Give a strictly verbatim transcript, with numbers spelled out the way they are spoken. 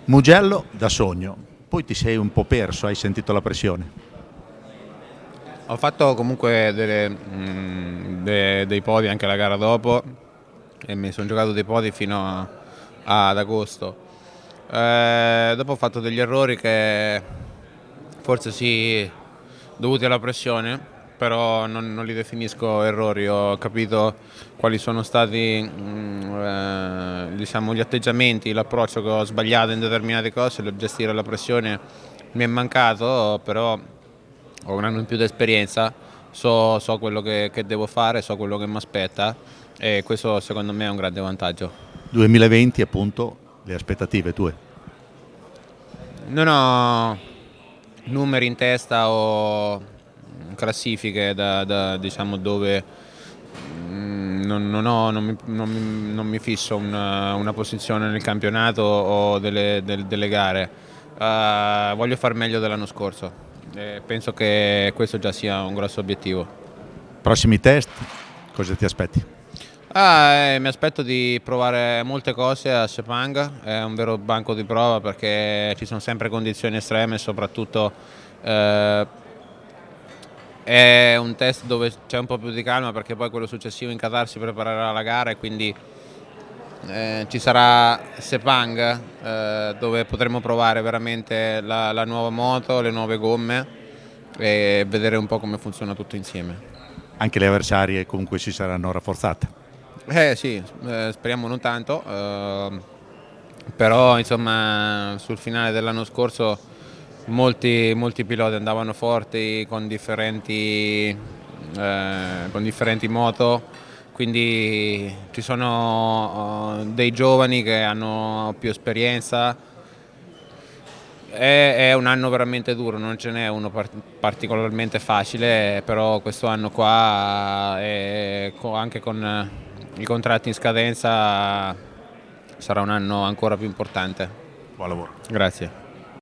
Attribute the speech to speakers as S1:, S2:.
S1: Mugello da sogno, poi ti sei un po' perso, hai sentito la pressione?
S2: Ho fatto comunque delle, mh, de- dei podi anche la gara dopo e mi sono giocato dei podi fino a- a- ad agosto. Eh, dopo ho fatto degli errori che forse sì, dovuti alla pressione, però non, non li definisco errori. Ho capito quali sono stati mh, eh, diciamo, gli atteggiamenti, l'approccio che ho sbagliato in determinate cose, il gestire la pressione mi è mancato, però ho un anno in più di esperienza, so, so quello che, che devo fare, so quello che mi aspetta e questo secondo me è un grande vantaggio.
S1: duemilaventi appunto, le aspettative tue?
S2: Non ho numeri in testa o classifiche da, da, diciamo, dove mm, non, non, ho, non, mi, non, mi, non mi fisso una, una posizione nel campionato o delle, del, delle gare. Uh, voglio far meglio dell'anno scorso e penso che questo già sia un grosso obiettivo.
S1: Prossimi test, cosa ti aspetti?
S2: Ah, eh, mi aspetto di provare molte cose a Sepang, è un vero banco di prova perché ci sono sempre condizioni estreme, soprattutto eh, è un test dove c'è un po' più di calma perché poi quello successivo in Qatar si preparerà la gara e quindi eh, ci sarà Sepang eh, dove potremo provare veramente la, la nuova moto, le nuove gomme e vedere un po' come funziona tutto insieme.
S1: Anche le avversarie comunque si saranno rafforzate?
S2: Eh sì, eh, speriamo non tanto, eh, però insomma sul finale dell'anno scorso molti, molti piloti andavano forti con differenti, eh, con differenti moto, quindi ci sono uh, dei giovani che hanno più esperienza. È, è un anno veramente duro, non ce n'è uno part- particolarmente facile, però questo anno qua è, anche con i contratti in scadenza sarà un anno ancora più importante.
S1: Buon lavoro.
S2: Grazie.